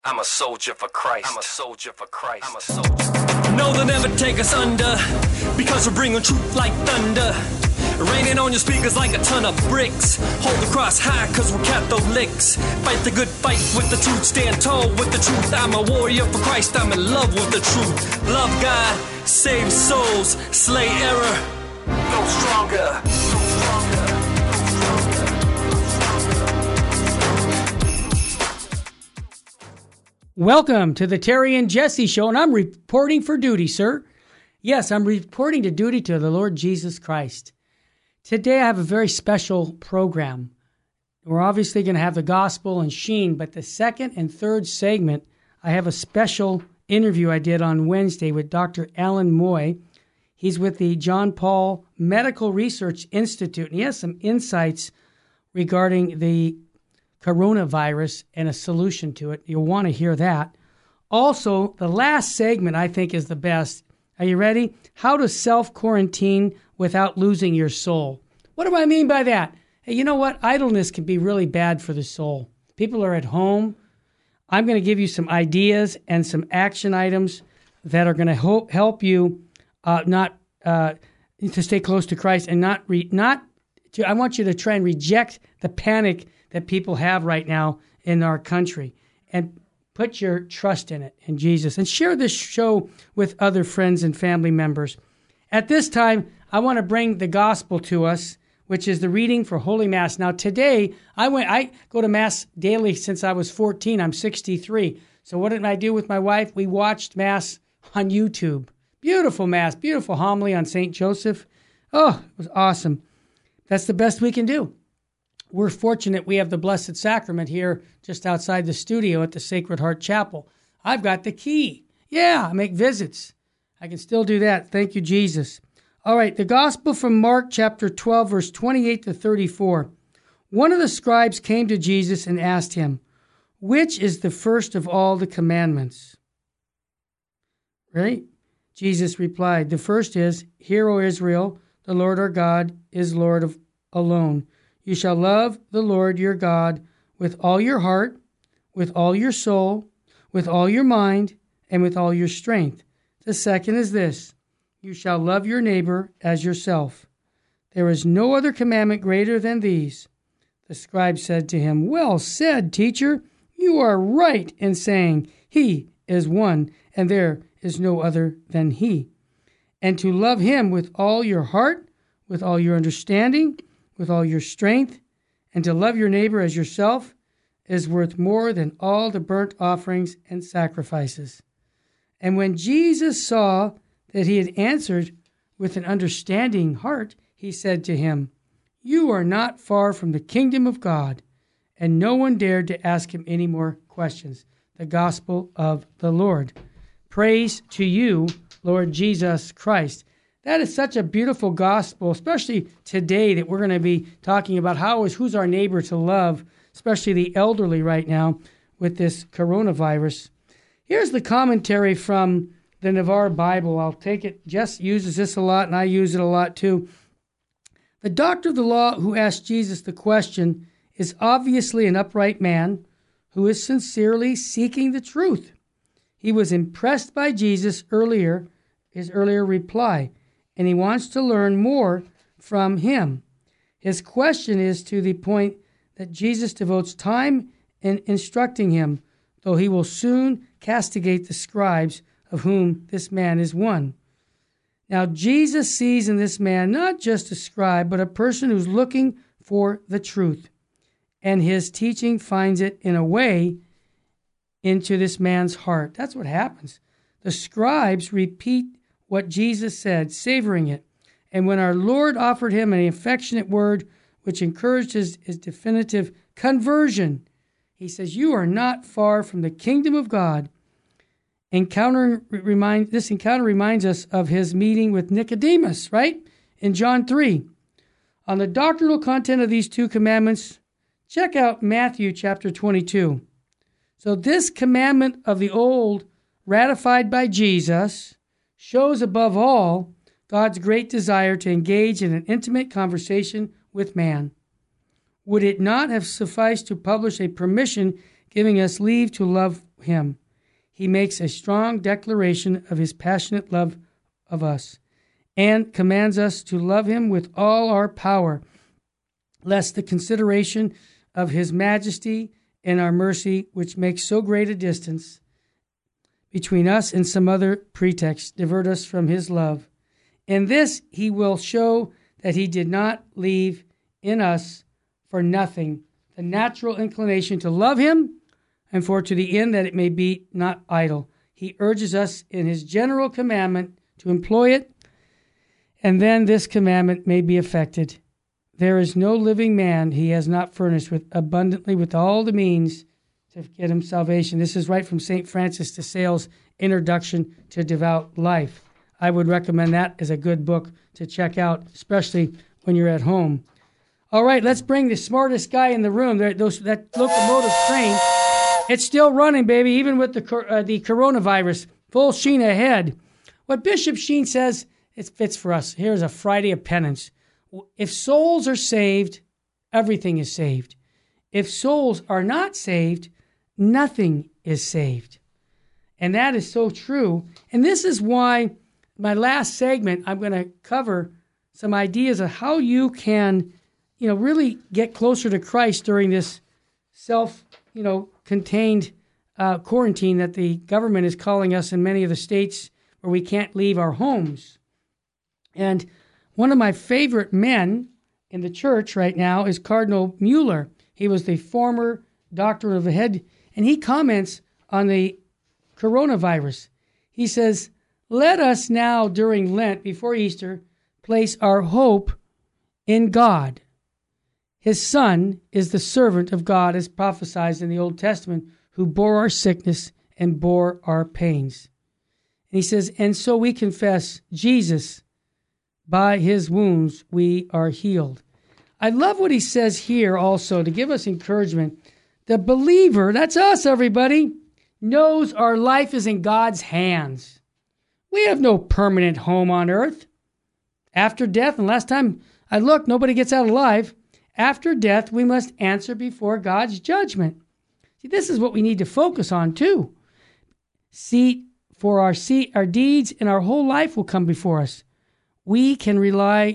I'm a soldier for Christ. I'm a soldier for Christ. I'm a soldier. No, they'll never take us under, because we're bringing truth like thunder. Raining on your speakers like a ton of bricks. Hold the cross high, cause we're Catholics. Fight the good fight with the truth. Stand tall with the truth. I'm a warrior for Christ. I'm in love with the truth. Love God, save souls, slay error. Go stronger. Welcome to the Terry and Jesse Show, and I'm reporting for duty, sir. Yes, I'm reporting to duty to the Lord Jesus Christ. Today I have a very special program. We're obviously going to have the gospel and Sheen, but the second and third segment, I have a special interview I did on Wednesday with Dr. Alan Moy. He's with the John Paul Medical Research Institute, and he has some insights regarding the coronavirus and a solution to it. You'll want to hear that. Also, the last segment I think is the best. Are you ready? How to self-quarantine without losing your soul. What do I mean by that? Hey, you know what? Idleness can be really bad for the soul. People are at home. I'm going to give you some ideas and some action items that are going to help you not to stay close to Christ and I want you to try and reject the panic that people have right now in our country, and put your trust in it, in Jesus, and share this show with other friends and family members. At this time, I want to bring the gospel to us, which is the reading for Holy Mass. Now today, I go to Mass daily since I was 14. I'm 63. So what did I do with my wife? We watched Mass on YouTube. Beautiful Mass, beautiful homily on St. Joseph. Oh, it was awesome. That's the best we can do. We're fortunate we have the Blessed Sacrament here just outside the studio at the Sacred Heart Chapel. I've got the key. Yeah, I make visits. I can still do that. Thank you, Jesus. All right, the Gospel from Mark chapter 12, verse 28 to 34. One of the scribes came to Jesus and asked him, "Which is the first of all the commandments?" Right? Jesus replied, "The first is, Hear, O Israel, the Lord our God is Lord of alone. You shall love the Lord your God with all your heart, with all your soul, with all your mind, and with all your strength. The second is this, you shall love your neighbor as yourself. There is no other commandment greater than these." The scribe said to him, "Well said, teacher. You are right in saying, He is one, and there is no other than He. And to love Him with all your heart, with all your understanding, with all your strength, and to love your neighbor as yourself is worth more than all the burnt offerings and sacrifices." And when Jesus saw that he had answered with an understanding heart, he said to him, "You are not far from the kingdom of God." And no one dared to ask him any more questions. The Gospel of the Lord. Praise to you, Lord Jesus Christ. That is such a beautiful gospel, especially today that we're going to be talking about who's our neighbor to love, especially the elderly right now with this coronavirus. Here's the commentary from the Navarre Bible. I'll take it. Jess uses this a lot, and I use it a lot too. The doctor of the law who asked Jesus the question is obviously an upright man who is sincerely seeking the truth. He was impressed by Jesus' earlier reply, and he wants to learn more from him. His question is to the point that Jesus devotes time in instructing him, though he will soon castigate the scribes, of whom this man is one. Now, Jesus sees in this man not just a scribe, but a person who's looking for the truth, and his teaching finds it in a way into this man's heart. That's what happens. The scribes repeat what Jesus said, savoring it. And when our Lord offered him an affectionate word which encouraged his definitive conversion, he says, "You are not far from the kingdom of God." This encounter reminds us of his meeting with Nicodemus, right? In John 3. On the doctrinal content of these two commandments, check out Matthew chapter 22. So this commandment of the old, ratified by Jesus, shows above all God's great desire to engage in an intimate conversation with man. Would it not have sufficed to publish a permission giving us leave to love him. He makes a strong declaration of his passionate love of us and commands us to love him with all our power, lest the consideration of his majesty and our mercy, which makes so great a distance between us and some other pretext, divert us from his love. In this he will show that he did not leave in us for nothing the natural inclination to love him, and for to the end that it may be not idle. He urges us in his general commandment to employ it, and then this commandment may be effected. There is no living man he has not furnished with abundantly with all the means to get him salvation. This is right from St. Francis de Sales' Introduction to Devout Life. I would recommend that as a good book to check out, especially when you're at home. All right, let's bring the smartest guy in the room. That locomotive train, it's still running, baby, even with the coronavirus. Full sheen ahead. What Bishop Sheen says, it fits for us. Here's a Friday of penance. If souls are saved, everything is saved. If souls are not saved, nothing is saved. And that is so true. And this is why my last segment, I'm going to cover some ideas of how you can, really get closer to Christ during this contained quarantine that the government is calling us in many of the states where we can't leave our homes. And one of my favorite men in the church right now is Cardinal Mueller. He was the former doctor of the head, and he comments on the coronavirus. He says, "Let us now during Lent, before Easter, place our hope in God. His Son is the servant of God as prophesied in the Old Testament, who bore our sickness and bore our pains." And he says, and so we confess Jesus, by his wounds we are healed. I love what he says here also to give us encouragement. The believer, that's us, everybody, knows our life is in God's hands. We have no permanent home on earth. After death, and last time I looked, nobody gets out alive. After death, we must answer before God's judgment. See, this is what we need to focus on too. Our deeds and our whole life will come before us. We can rely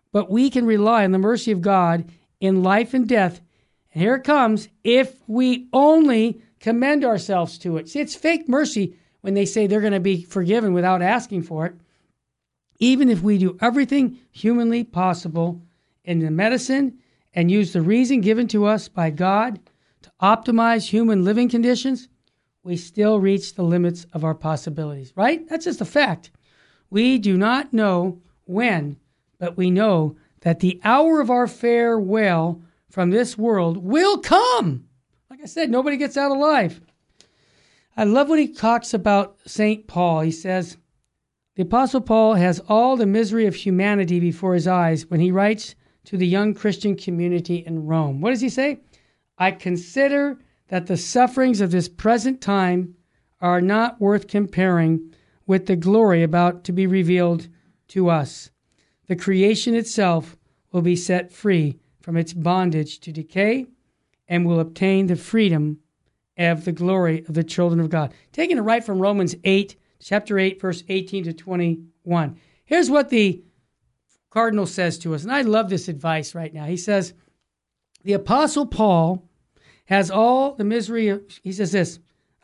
on the mercy of God in life and death. And here it comes, if we only commend ourselves to it. See, it's fake mercy when they say they're going to be forgiven without asking for it. Even if we do everything humanly possible in the medicine and use the reason given to us by God to optimize human living conditions, we still reach the limits of our possibilities, right? That's just a fact. We do not know when, but we know that the hour of our farewell from this world will come. Like I said, nobody gets out alive. I love what he talks about St. Paul. He says, the Apostle Paul has all the misery of humanity before his eyes when he writes to the young Christian community in Rome. What does he say? I consider that the sufferings of this present time are not worth comparing with the glory about to be revealed to us. The creation itself will be set free from its bondage to decay and will obtain the freedom of the glory of the children of God. Taking it right from Romans 8, chapter 8, verse 18 to 21. Here's what the Cardinal says to us, and I love this advice right now. He says, the Apostle Paul has all the misery of, he says this,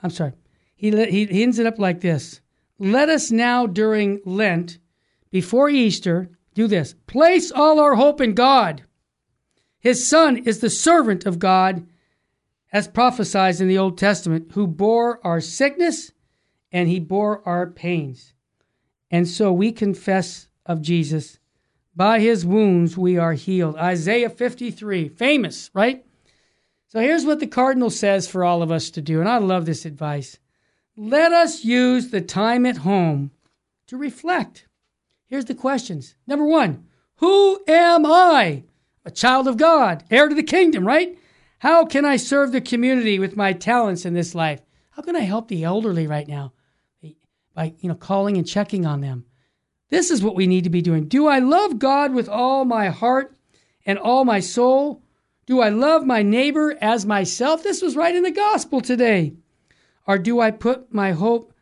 he ends it up like this. Let us now during Lent, before Easter, do this. Place all our hope in God. His Son is the servant of God, as prophesied in the Old Testament, who bore our sickness and he bore our pains. And so we confess of Jesus. By his wounds we are healed. Isaiah 53, famous, right? So here's what the Cardinal says for all of us to do, and I love this advice. Let us use the time at home to reflect. Here's the questions. Number 1, who am I? A child of God, heir to the kingdom, right? How can I serve the community with my talents in this life? How can I help the elderly right now? By calling and checking on them. This is what we need to be doing. Do I love God with all my heart and all my soul? Do I love my neighbor as myself? This was right in the gospel today. Or do I put my hope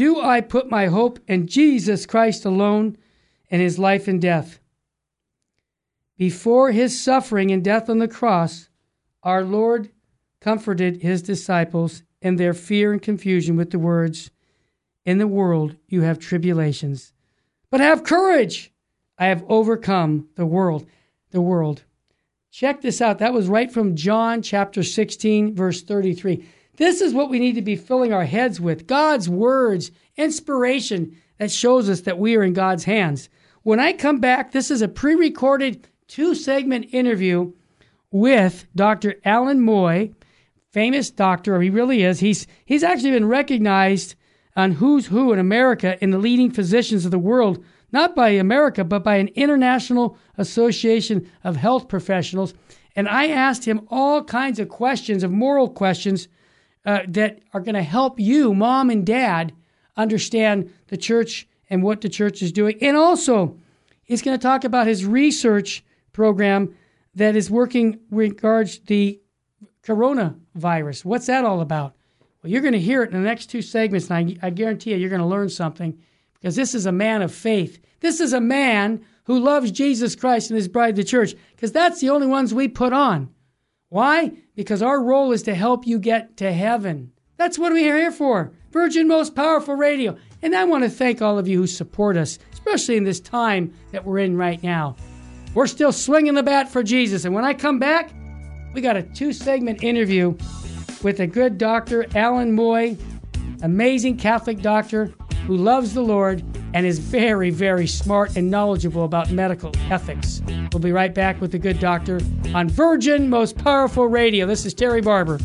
in Jesus Christ alone and his life and death? Before his suffering and death on the cross, our Lord comforted his disciples in their fear and confusion with the words, "In the world you have tribulations, but have courage. I have overcome the world." Check this out. That was right from John chapter 16, verse 33. This is what we need to be filling our heads with. God's words, inspiration that shows us that we are in God's hands. When I come back, this is a pre-recorded 2-segment interview with Dr. Alan Moy, famous doctor. He really is. He's actually been recognized on Who's Who in America in the leading physicians of the world, not by America, but by an international association of health professionals. And I asked him all kinds of questions, of moral questions, that are going to help you, mom and dad, understand the church and what the church is doing. And also, he's going to talk about his research program that is working regards the coronavirus. What's that all about? Well, you're going to hear it in the next 2 segments, and I guarantee you're going to learn something, because this is a man of faith. This is a man who loves Jesus Christ and his bride, the church, because that's the only ones we put on. Why? Because our role is to help you get to heaven. That's what we are here for. Virgin Most Powerful Radio. And I want to thank all of you who support us, especially in this time that we're in right now. We're still swinging the bat for Jesus. And when I come back, we got a 2-segment interview with a good doctor, Alan Moy, amazing Catholic doctor who loves the Lord and is very, very smart and knowledgeable about medical ethics. We'll be right back with the good doctor on Virgin Most Powerful Radio. This is Terry Barber.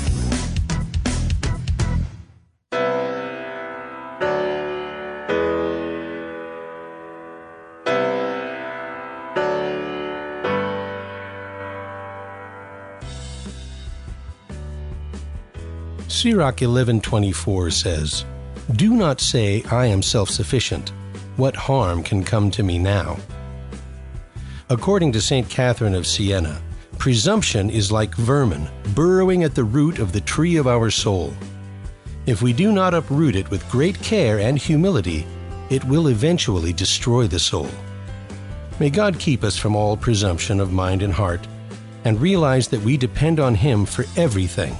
Sirach 11:24 says, "Do not say, I am self-sufficient. What harm can come to me now?" According to St. Catherine of Siena, presumption is like vermin burrowing at the root of the tree of our soul. If we do not uproot it with great care and humility, it will eventually destroy the soul. May God keep us from all presumption of mind and heart, and realize that we depend on Him for everything.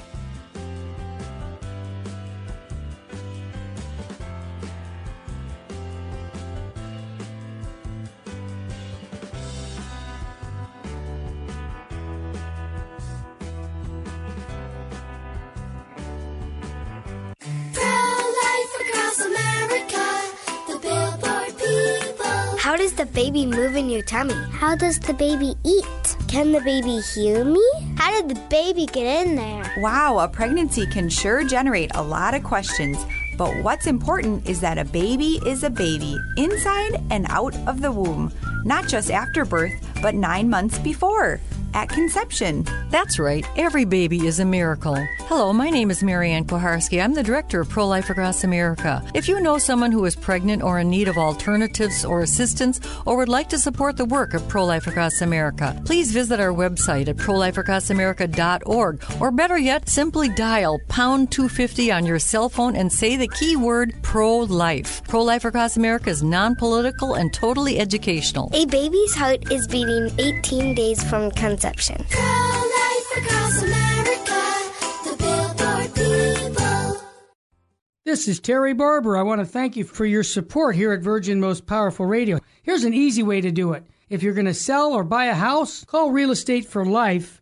How does the baby move in your tummy? How does the baby eat? Can the baby hear me? How did the baby get in there? Wow, a pregnancy can sure generate a lot of questions. But what's important is that a baby is a baby, inside and out of the womb. Not just after birth, but 9 months before, at conception. That's right. Every baby is a miracle. Hello, my name is Marianne Koharski. I'm the director of Pro-Life Across America. If you know someone who is pregnant or in need of alternatives or assistance or would like to support the work of Pro-Life Across America, please visit our website at prolifeacrossamerica.org, or better yet, simply dial pound 250 on your cell phone and say the keyword pro-life. Pro-Life Across America is non-political and totally educational. A baby's heart is beating 18 days from conception. Pro-Life Across America, the Billboard people. This is Terry Barber. I want to thank you for your support here at Virgin Most Powerful Radio. Here's an easy way to do it. If you're going to sell or buy a house, call Real Estate for Life,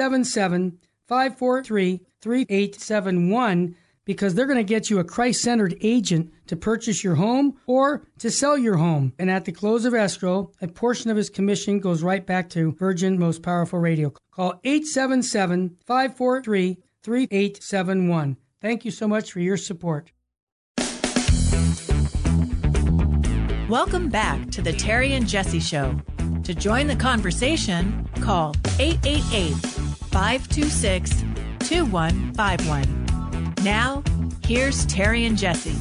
877-543-3871, because they're going to get you a Christ-centered agent to purchase your home or to sell your home. And at the close of escrow, a portion of his commission goes right back to Virgin Most Powerful Radio. Call 877-543-3871. Thank you so much for your support. Welcome back to the Terry and Jesse Show. To join the conversation, call 888-526-2151. Now, here's Terry and Jesse.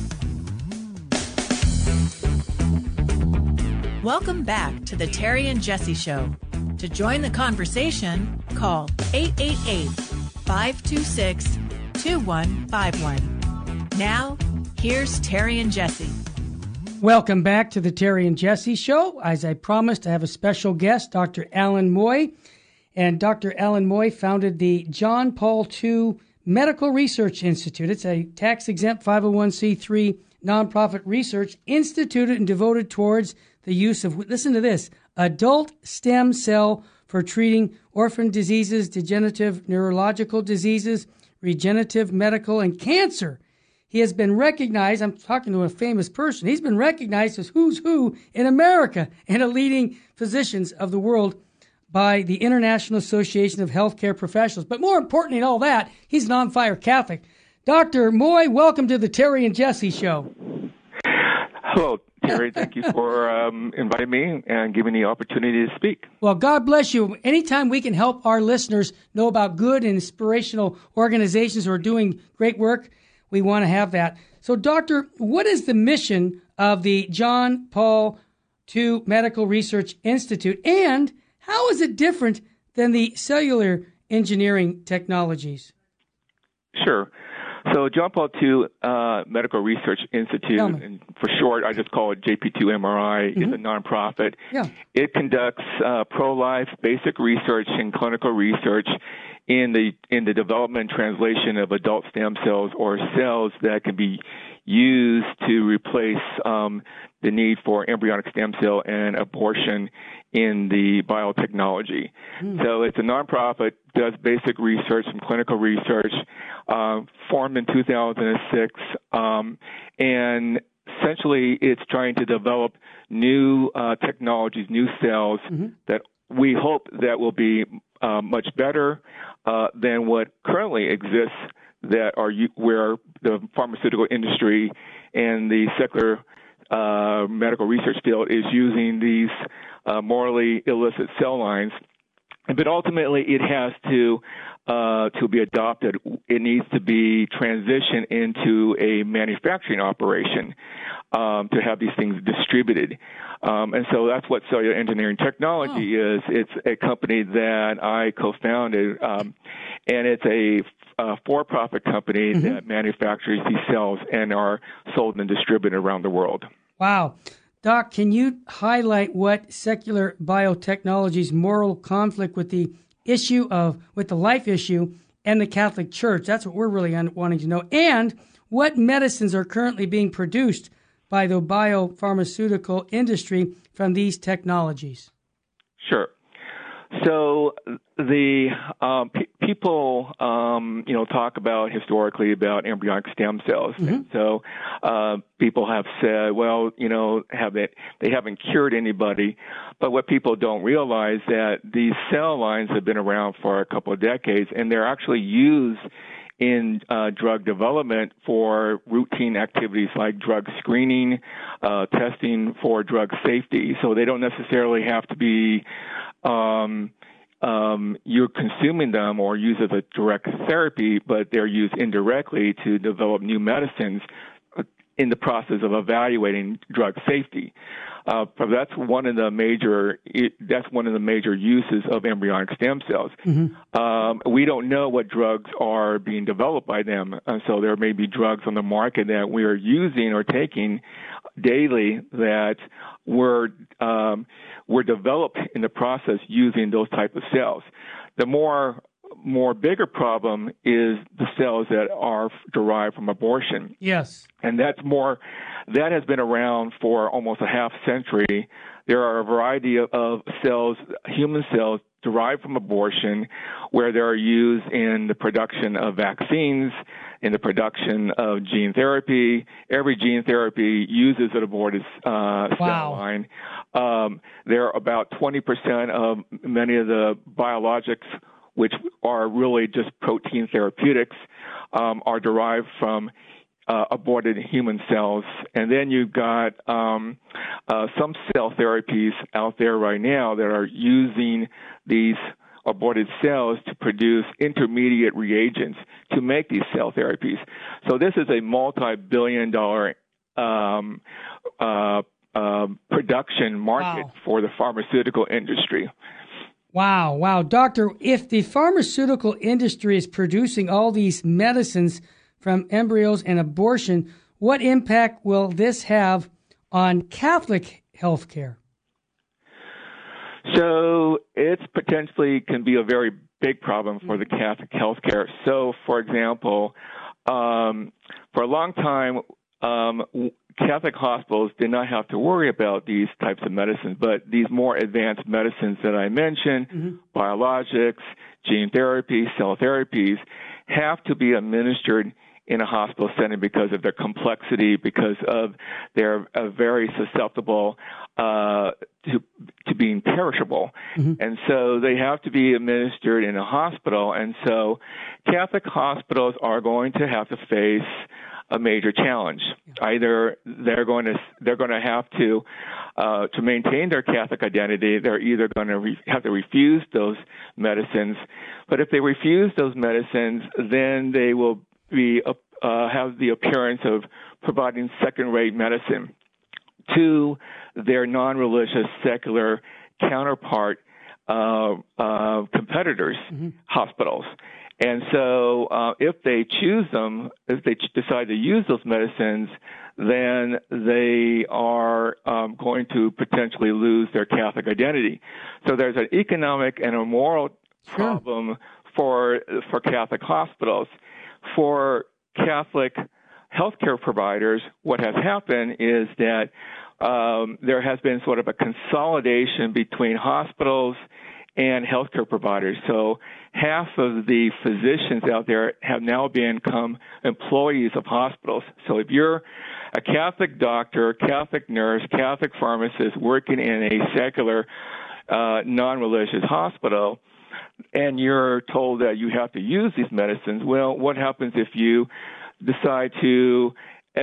Welcome back to the Terry and Jesse Show. To join the conversation, call 888-526-2151. Now, here's Terry and Jesse. Welcome back to the Terry and Jesse Show. As I promised, I have a special guest, Dr. Alan Moy. And Dr. Alan Moy founded the John Paul II Medical Research Institute. It's a tax-exempt 501c3 nonprofit research instituted and devoted towards the use of, listen to this, adult stem cell for treating orphan diseases, degenerative neurological diseases, regenerative medical, and cancer. He has been recognized, I'm talking to a famous person, he's been recognized as who's who in America and a leading physicians of the world by the International Association of Healthcare Professionals. But more importantly than all that, he's an on-fire Catholic. Dr. Moy, welcome to the Terry and Jesse Show. Hello, Terry. Thank you for inviting me and giving me the opportunity to speak. Well, God bless you. Anytime we can help our listeners know about good and inspirational organizations who are doing great work, we want to have that. So, Doctor, what is the mission of the John Paul II Medical Research Institute, and how is it different than the cellular engineering technologies? Sure. So John Paul II Medical Research Institute, and for short, I just call it JP2MRI, is a nonprofit. Yeah. It conducts pro-life basic research and clinical research in the development and translation of adult stem cells or cells that can be used to replace the need for embryonic stem cell and abortion in the biotechnology. So it's a nonprofit, does basic research and clinical research, formed in 2006, and essentially it's trying to develop new technologies, new cells that we hope that will be much better than what currently exists, that are where the pharmaceutical industry and the secular medical research field is using these morally illicit cell lines. But ultimately, it has to be adopted. It needs to be transitioned into a manufacturing operation to have these things distributed. And so that's what Cellular Engineering Technology is. It's a company that I co-founded, and it's a for-profit company that manufactures these cells and are sold and distributed around the world. Wow. Doc, can you highlight what secular biotechnology's moral conflict with the life issue and the Catholic Church? That's what we're really wanting to know. And what medicines are currently being produced by the biopharmaceutical industry from these technologies? Sure. So the people, talk about historically about embryonic stem cells. And so people have said, well, they haven't cured anybody. But what people don't realize that these cell lines have been around for a couple of decades, and they're actually used in drug development for routine activities like drug screening, testing for drug safety. So they don't necessarily have to be you're consuming them or used as a direct therapy, but they're used indirectly to develop new medicines in the process of evaluating drug safety. But that's one of the major uses of embryonic stem cells. We don't know what drugs are being developed by them, so there may be drugs on the market that we are using or taking daily that were developed in the process using those type of cells. The more bigger problem is the cells that are derived from abortion. Yes. And that has been around for almost a half century. There are a variety of cells, human cells derived from abortion, where they are used in the production of vaccines, in the production of gene therapy. Every gene therapy uses an aborted cell line. There are about 20% of many of the biologics, which are really just protein therapeutics, are derived from aborted human cells. And then you've got some cell therapies out there right now that are using these aborted cells to produce intermediate reagents to make these cell therapies. So this is a multi-billion-dollar production market for the pharmaceutical industry. Wow. Doctor, if the pharmaceutical industry is producing all these medicines from embryos and abortion. What impact will this have on Catholic health care? So it's potentially can be a very big problem for the Catholic healthcare. So, for example, for a long time, Catholic hospitals did not have to worry about these types of medicines, but these more advanced medicines that I mentioned, biologics, gene therapy, cell therapies, have to be administered in a hospital setting because of their complexity, because of they're very susceptible to being perishable. And so they have to be administered in a hospital. And so Catholic hospitals are going to have to face a major challenge. Either they're going to have to maintain their Catholic identity, they're either going to have to refuse those medicines. But if they refuse those medicines, then they will have the appearance of providing second-rate medicine to their non-religious secular counterpart competitors, hospitals. And so if they choose them, if they decide to use those medicines, then they are going to potentially lose their Catholic identity. So there's an economic and a moral problem for Catholic hospitals. For Catholic healthcare providers, what has happened is that there has been sort of a consolidation between hospitals and healthcare providers. So half of the physicians out there have now become employees of hospitals. So if you're a Catholic doctor, Catholic nurse, Catholic pharmacist working in a secular, non-religious hospital, and you're told that you have to use these medicines, well, what happens if you decide to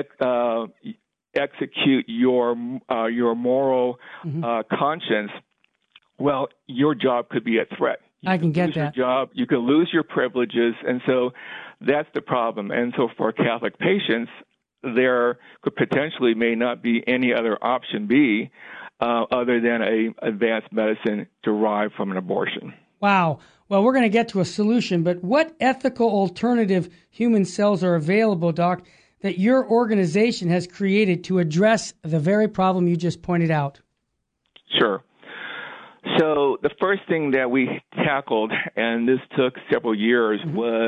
execute your moral conscience? Well, your job could be at threat. I can get that. Your job, you could lose your privileges, and so that's the problem. And so for Catholic patients, there could potentially may not be any other option B other than a advanced medicine derived from an abortion. Wow. Well, we're going to get to a solution, but what ethical alternative human cells are available, Doc, that your organization has created to address the very problem you just pointed out? Sure. So the first thing that we tackled, and this took several years,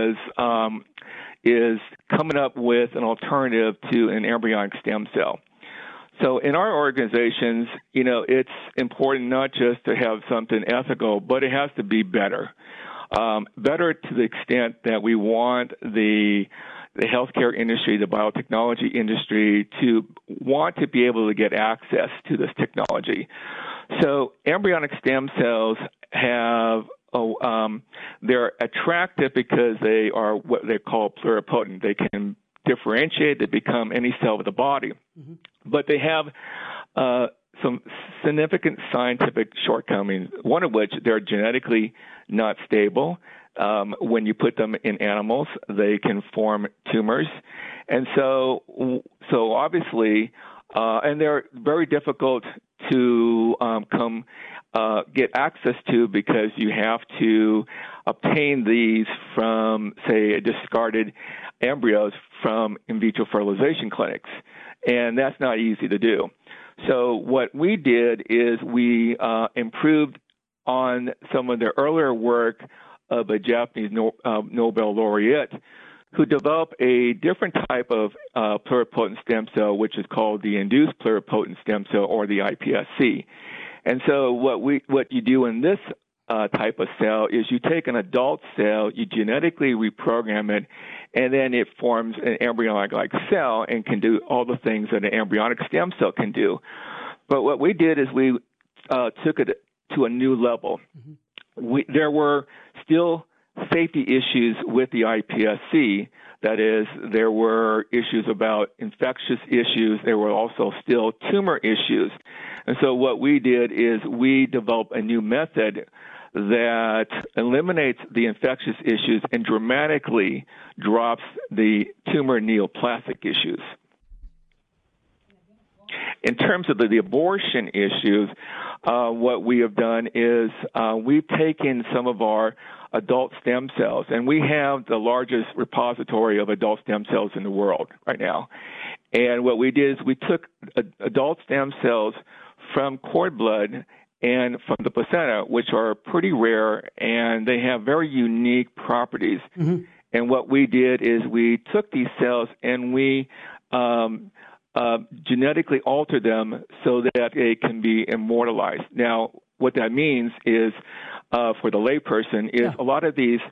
is coming up with an alternative to an embryonic stem cell. So in our organizations, it's important not just to have something ethical, but it has to be better. Better to the extent that we want the healthcare industry, the biotechnology industry, to want to be able to get access to this technology. So embryonic stem cells have they're attractive because they are what they call pluripotent. They can differentiate to become any cell of the body. But they have some significant scientific shortcomings, one of which they're genetically not stable. When you put them in animals, they can form tumors. And so obviously, and they're very difficult to get access to because you have to obtain these from, say, discarded embryos from in vitro fertilization clinics. And that's not easy to do. So what we did is we improved on some of the earlier work of a Japanese Nobel laureate who developed a different type of pluripotent stem cell, which is called the induced pluripotent stem cell, or the iPSC. And so what you do in this type of cell is you take an adult cell, you genetically reprogram it, and then it forms an embryonic-like cell and can do all the things that an embryonic stem cell can do. But what we did is we took it to a new level. There were still safety issues with the iPSC. That is, there were issues about infectious issues. There were also still tumor issues. And so what we did is we developed a new method that eliminates the infectious issues and dramatically drops the tumor neoplastic issues. In terms of the abortion issues, what we have done is we've taken some of our adult stem cells, and we have the largest repository of adult stem cells in the world right now. And what we did is we took adult stem cells from cord blood and from the placenta, which are pretty rare, and they have very unique properties. Mm-hmm. And what we did is we took these cells and we genetically altered them so that they can be immortalized. Now, what that means is, for the layperson, is a lot of these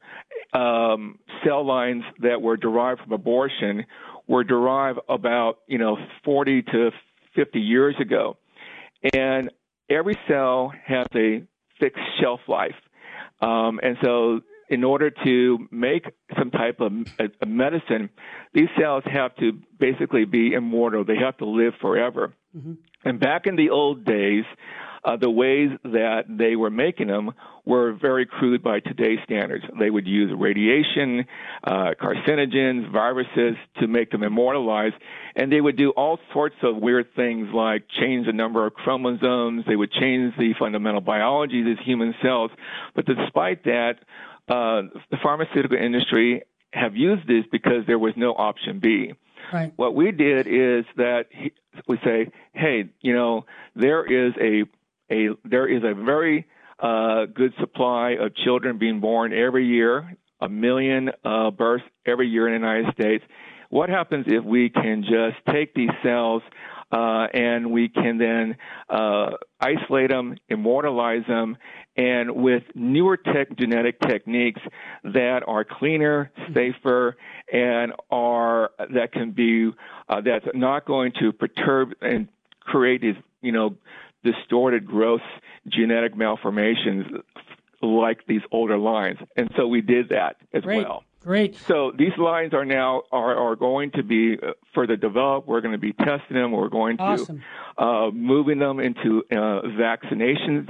cell lines that were derived from abortion were derived about 40 to 50 years ago, and every cell has a fixed shelf life, and so in order to make some type of a medicine, these cells have to basically be immortal. They have to live forever. Mm-hmm. And back in the old days, the ways that they were making them were very crude by today's standards. They would use radiation, carcinogens, viruses to make them immortalized, and they would do all sorts of weird things like change the number of chromosomes. They would change the fundamental biology of these human cells. But despite that, the pharmaceutical industry have used this because there was no option B. Right. What we did is that we say, hey, there is a very good supply of children being born every year, 1 million births every year in the United States. What happens if we can just take these cells and we can then isolate them, immortalize them, and with newer genetic techniques that are cleaner, safer, and that's not going to perturb and create these, distorted, gross genetic malformations like these older lines. And so we did that as well. Great. So these lines are now are going to be further developed. We're going to be testing them. We're going to moving them into vaccination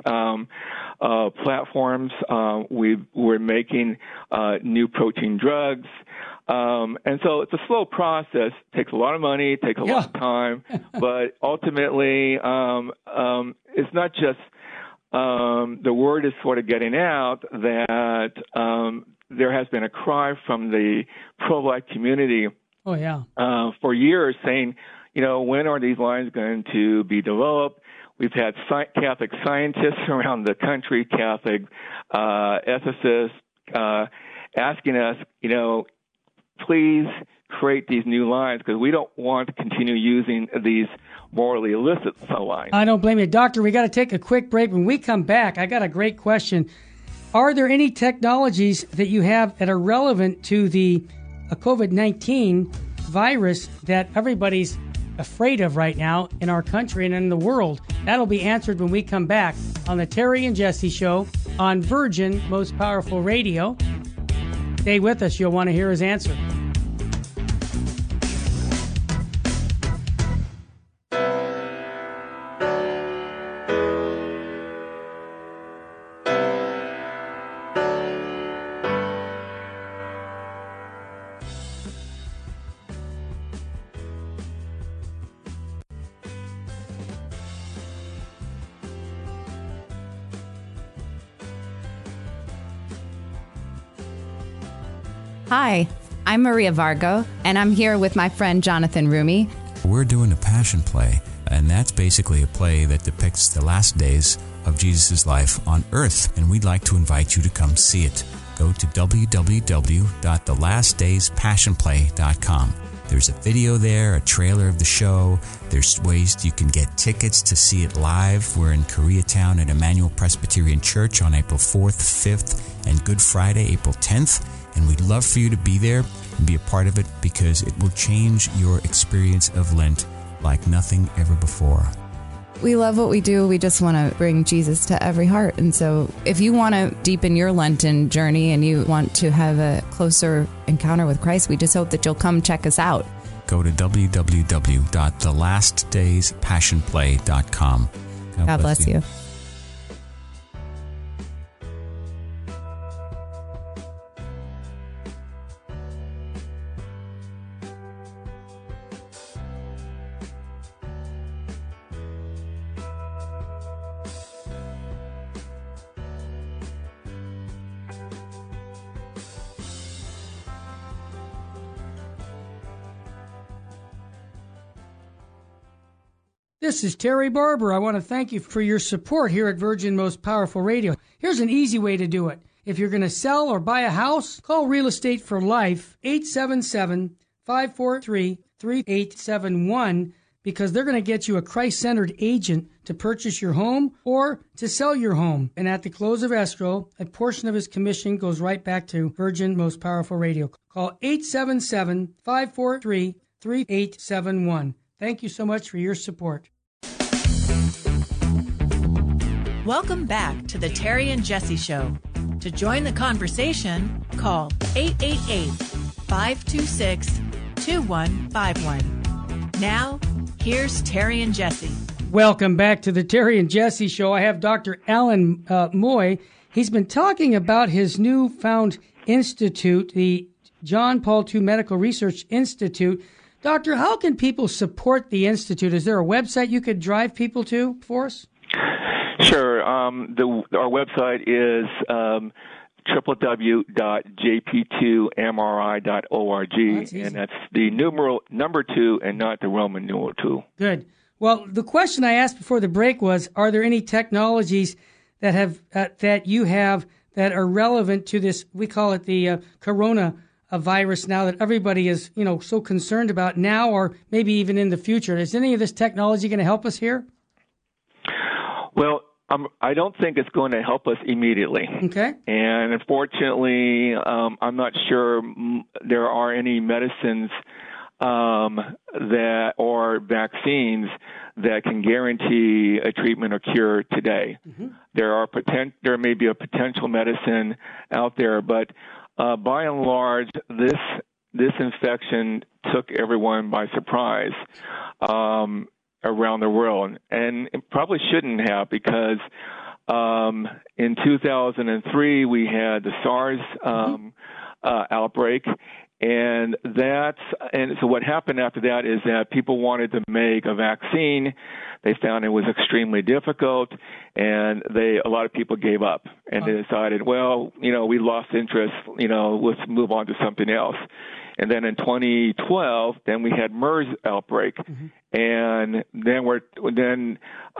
platforms. We're making new protein drugs. And so it's a slow process. It takes a lot of money, it takes a lot of time, but ultimately it's not just the word is sort of getting out that there has been a cry from the pro-life community for years saying, when are these lines going to be developed? We've had Catholic scientists around the country, Catholic ethicists, asking us, please create these new lines because we don't want to continue using these morally illicit cell lines. I don't blame you. Doctor, we got to take a quick break. When we come back, I got a great question. Are there any technologies that you have that are relevant to the COVID-19 virus that everybody's afraid of right now in our country and in the world? That'll be answered when we come back on the Terry and Jesse Show on Virgin Most Powerful Radio. Stay with us. You'll want to hear his answer. Hi, I'm Maria Vargo, and I'm here with my friend Jonathan Rumi. We're doing a passion play, and that's basically a play that depicts the last days of Jesus' life on earth, and we'd like to invite you to come see it. Go to www.thelastdayspassionplay.com. There's a video there, a trailer of the show. There's ways you can get tickets to see it live. We're in Koreatown at Emmanuel Presbyterian Church on April 4th, 5th, and Good Friday, April 10th. And we'd love for you to be there and be a part of it because it will change your experience of Lent like nothing ever before. We love what we do. We just want to bring Jesus to every heart. And so if you want to deepen your Lenten journey and you want to have a closer encounter with Christ, we just hope that you'll come check us out. Go to www.thelastdayspassionplay.com. God bless you. This is Terry Barber. I want to thank you for your support here at Virgin Most Powerful Radio. Here's an easy way to do it. If you're going to sell or buy a house, call Real Estate for Life, 877-543-3871, because they're going to get you a Christ-centered agent to purchase your home or to sell your home. And at the close of escrow, a portion of his commission goes right back to Virgin Most Powerful Radio. Call 877-543-3871. Thank you so much for your support. Welcome back to the Terry and Jesse Show. To join the conversation, call 888-526-2151. Now, here's Terry and Jesse. Welcome back to the Terry and Jesse Show. I have Dr. Alan Moy. He's been talking about his newfound institute, the John Paul II Medical Research Institute. Doctor, how can people support the Institute? Is there a website you could drive people to for us? Sure. Our website is www.jp2mri.org, and that's the numeral number 2 and not the Roman numeral 2. Good. Well, the question I asked before the break was, are there any technologies that have that you have that are relevant to this? We call it the corona virus now that everybody is, so concerned about now or maybe even in the future. Is any of this technology going to help us here? Well, I don't think it's going to help us immediately. Okay. And unfortunately, I'm not sure there are any medicines that or vaccines that can guarantee a treatment or cure today. Mm-hmm. There may be a potential medicine out there, but by and large, this infection took everyone by surprise around the world, and it probably shouldn't have, because in 2003 we had the SARS outbreak, and so what happened after that is that people wanted to make a vaccine. They found it was extremely difficult, and a lot of people gave up, and they decided, well, we lost interest, let's move on to something else. And then in 2012, then we had MERS outbreak, and then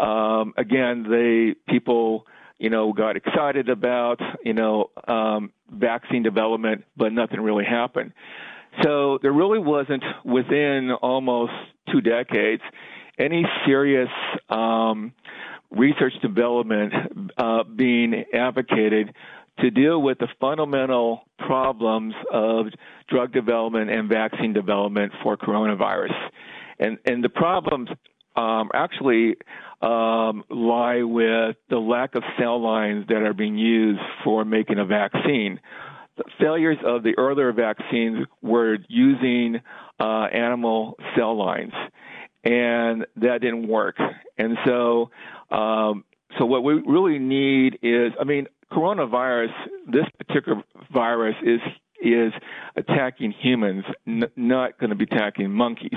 people got excited about vaccine development, but nothing really happened. So there really wasn't, within almost 2 decades, any serious research development being advocated to deal with the fundamental problems of drug development and vaccine development for coronavirus. And the problems actually lie with the lack of cell lines that are being used for making a vaccine. The failures of the earlier vaccines were using animal cell lines, and that didn't work. And so what we really need is, coronavirus, this particular virus is attacking humans, not going to be attacking monkeys,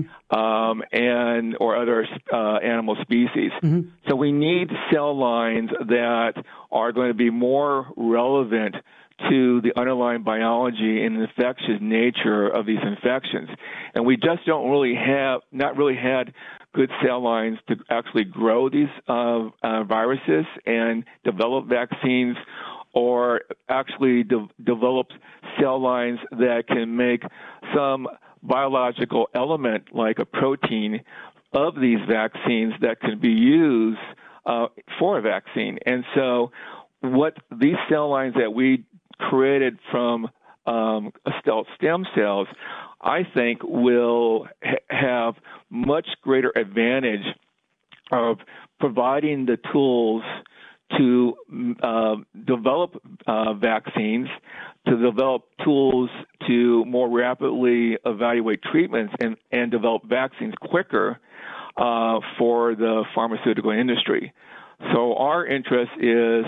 or other animal species. So we need cell lines that are going to be more relevant to the underlying biology and infectious nature of these infections. And we just not really had good cell lines to actually grow these viruses and develop vaccines, or actually develop cell lines that can make some biological element like a protein of these vaccines that can be used for a vaccine. And so what these cell lines that we created from adult stem cells, I think will have much greater advantage of providing the tools to develop vaccines, to develop tools to more rapidly evaluate treatments and develop vaccines quicker for the pharmaceutical industry. So our interest is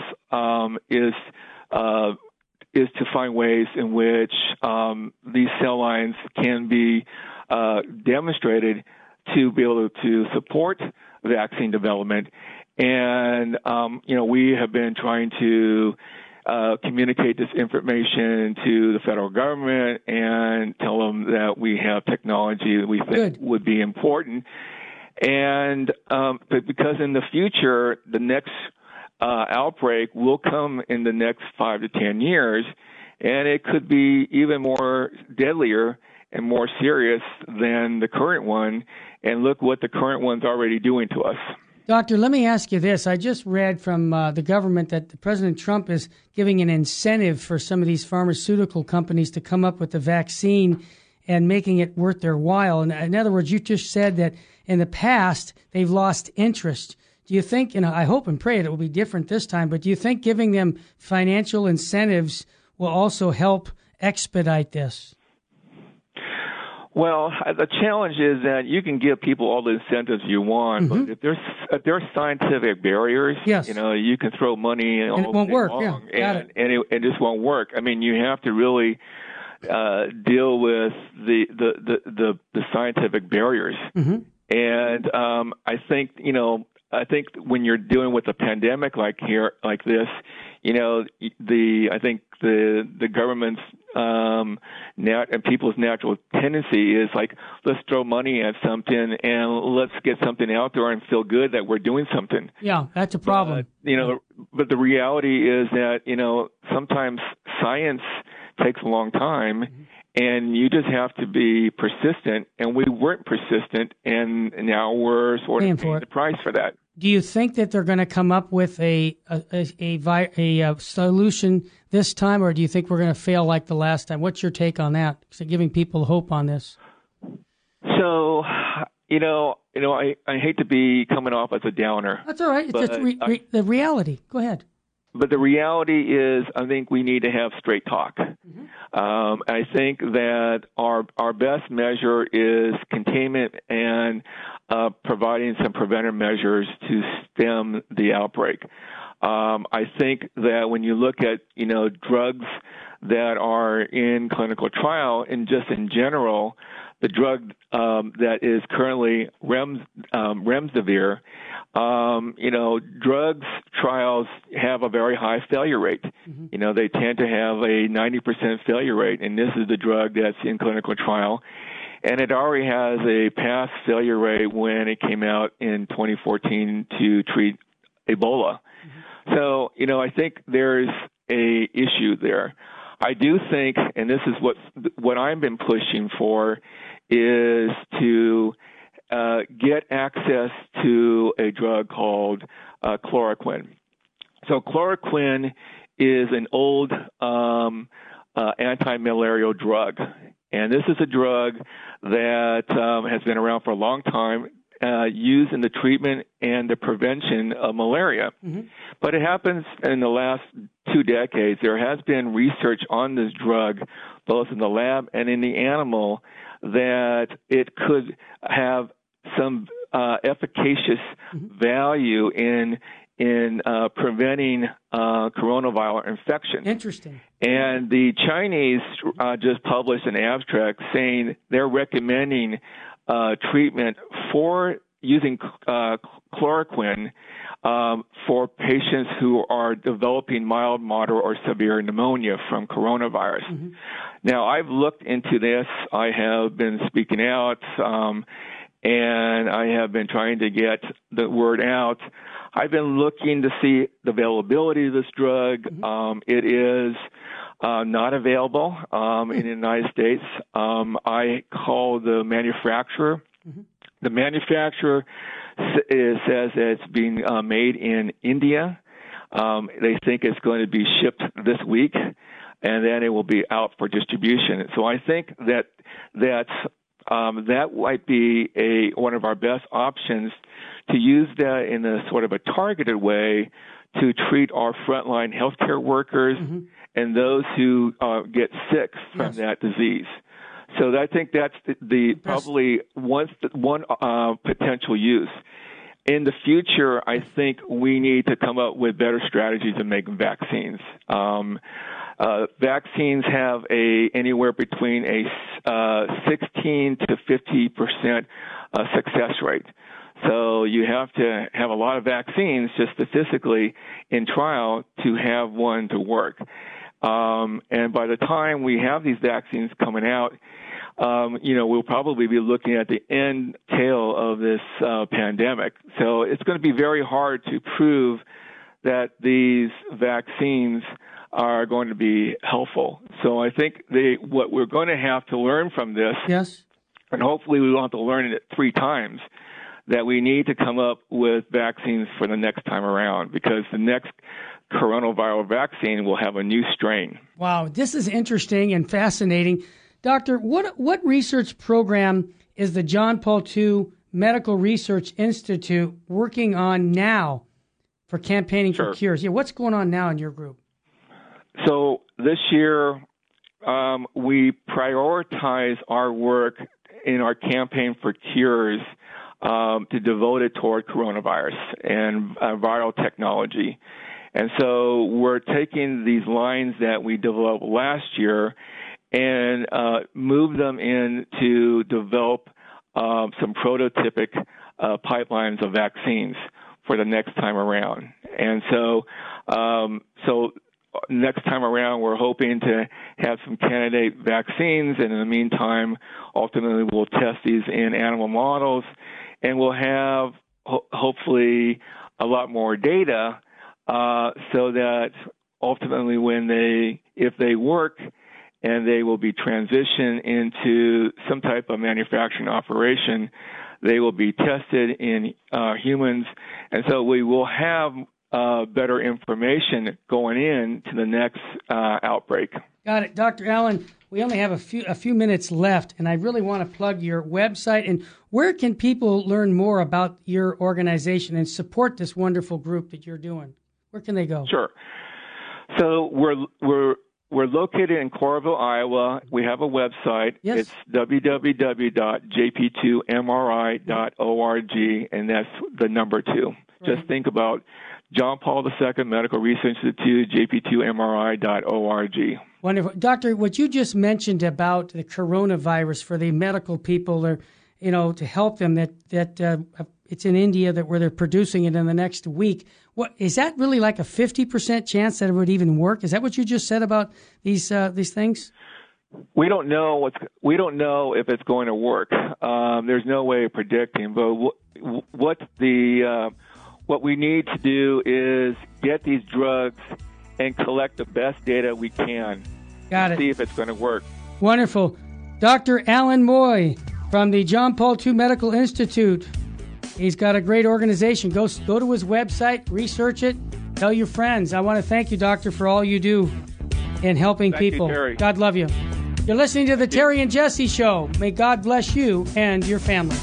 to find ways in which these cell lines can be demonstrated to be able to support vaccine development. And, we have been trying to communicate this information to the federal government and tell them that we have technology that we think would be important. And but because in the future, the next outbreak will come in the next 5 to 10 years, and it could be even more deadlier and more serious than the current one. And look what the current one's already doing to us. Doctor, let me ask you this. I just read from the government that President Trump is giving an incentive for some of these pharmaceutical companies to come up with a vaccine and making it worth their while. And in other words, you just said that in the past they've lost interest. Do you think, and I hope and pray that it will be different this time, but do you think giving them financial incentives will also help expedite this? Well, the challenge is that you can give people all the incentives you want, but if there's scientific barriers, you can throw money and it won't work. And it just won't work. I mean, you have to really deal with the scientific barriers. And I think when you're dealing with a pandemic like this, I think the government's and people's natural tendency is like, let's throw money at something and let's get something out there and feel good that we're doing something. Yeah, that's a problem. But the reality is that sometimes science takes a long time. And you just have to be persistent, and we weren't persistent, and now we're sort of paying the price for that. Do you think that they're going to come up with a solution this time, or do you think we're going to fail like the last time? What's your take on that? So giving people hope on this. So, I hate to be coming off as a downer. That's all right. It's just the reality. Go ahead. But the reality is, I think we need to have straight talk. I think that our best measure is containment and providing some preventive measures to stem the outbreak. I think that when you look at drugs that are in clinical trial, and just in general, the drug that is currently remdesivir. Drugs trials have a very high failure rate. They tend to have a 90% failure rate, and this is the drug that's in clinical trial. And it already has a past failure rate when it came out in 2014 to treat Ebola. So, I think there's a issue there. I do think, and this is what I've been pushing for, is to get access to a drug called chloroquine. So chloroquine is an old anti-malarial drug, and this is a drug that has been around for a long time, used in the treatment and the prevention of malaria. But it happens in the last 2 decades. There has been research on this drug, both in the lab and in the animal, that it could have some efficacious value in preventing coronavirus infection. Interesting. And the Chinese just published an abstract saying they're recommending treatment for using chloroquine for patients who are developing mild, moderate, or severe pneumonia from coronavirus. Now, I've looked into this. I have been speaking out, and I have been trying to get the word out. I've been looking to see the availability of this drug. It is not available in the United States. I called the manufacturer. The manufacturer says that it's being made in India. They think it's going to be shipped this week, and then it will be out for distribution. So I think that might be one of our best options to use that in a sort of a targeted way to treat our frontline healthcare workers and those who get sick from that disease. So I think that's the probably one potential use. In the future, I think we need to come up with better strategies to make vaccines. Vaccines have anywhere between a 16 to 50% success rate. So you have to have a lot of vaccines just statistically in trial to have one to work. And by the time we have these vaccines coming out, we'll probably be looking at the end tail of this pandemic. So it's going to be very hard to prove that these vaccines are going to be helpful. So I think what we're going to have to learn from this, yes, and hopefully we won't have to learn it 3 times, that we need to come up with vaccines for the next time around, because the next coronavirus vaccine will have a new strain. Wow, this is interesting and fascinating. Doctor, what research program is the John Paul II Medical Research Institute working on now for campaigning for cures? Yeah, what's going on now in your group? So this year, we prioritize our work in our campaign for cures to devote it toward coronavirus and viral technology. And so we're taking these lines that we developed last year and move them in to develop some prototypic pipelines of vaccines for the next time around. And so next time around, we're hoping to have some candidate vaccines, and in the meantime, ultimately we'll test these in animal models, and we'll have hopefully a lot more data so that ultimately if they work, and they will be transitioned into some type of manufacturing operation, they will be tested in humans, and so we will have better information going in to the next outbreak. Got it. Dr. Allen, we only have a few minutes left, and I really want to plug your website. And where can people learn more about your organization and support this wonderful group that you're doing? Where can they go? Sure. So we're located in Coralville, Iowa. We have a website. Yes. It's www.jp2mri.org, and that's the number 2. Right. Just think about John Paul II Medical Research Institute, jp2mri.org. Wonderful. Doctor, what you just mentioned about the coronavirus for the medical people, or, to help them, that it's in India where they're producing it in the next week. What is that really like a 50% chance that it would even work? Is that what you just said about these things? We don't know if it's going to work. There's no way of predicting. But what we need to do is get these drugs and collect the best data we can. Got it. See if it's going to work. Wonderful. Dr. Allen Moy from the John Paul II Medical Institute. He's got a great organization. Go to his website, research it, tell your friends. I want to thank you, Doctor, for all you do in helping people. You, Terry. God love you. You're listening to the Terry and Jesse Show. May God bless you and your family.